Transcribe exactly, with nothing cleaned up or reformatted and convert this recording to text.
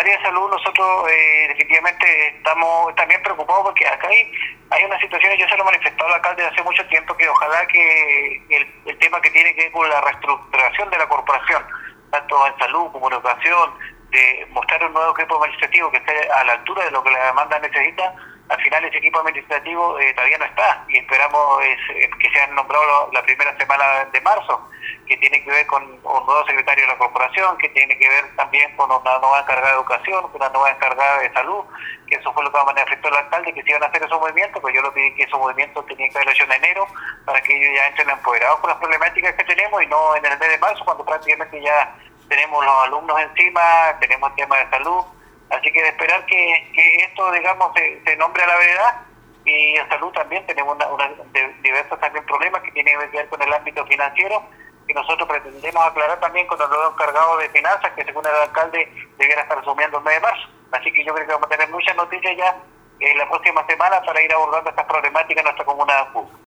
área de salud nosotros eh, definitivamente estamos también preocupados porque acá hay, hay una situación, yo se lo he manifestado al alcalde hace mucho tiempo, que ojalá que el, el tema que tiene que ver con la reestructuración de la corporación, tanto en salud como en educación, de mostrar un nuevo equipo administrativo que esté a la altura de lo que la demanda necesita. Al final ese equipo administrativo eh, todavía no está y esperamos es, eh, que sean nombrados la primera semana de marzo, que tiene que ver con un nuevo secretario de la corporación, que tiene que ver también con una nueva encargada de educación, con una nueva encargada de salud, que eso fue lo que manifestó el alcalde, que se iban a hacer esos movimientos, pues yo lo pedí que esos movimientos tenían que haberlo hecho en enero, para que ellos ya entren empoderados con las problemáticas que tenemos y no en el mes de marzo, cuando prácticamente ya tenemos los alumnos encima, tenemos el tema de salud. Así que de esperar que, que esto, digamos, se, se nombre a la verdad. Y en salud también tenemos una, una, de, diversos también problemas que tienen que ver con el ámbito financiero, que nosotros pretendemos aclarar también con el nuevo encargado de finanzas, que según el alcalde debiera estar asumiendo el mes de marzo. Así que yo creo que vamos a tener muchas noticias ya en la próxima semana para ir abordando estas problemáticas en nuestra comuna de Ancud.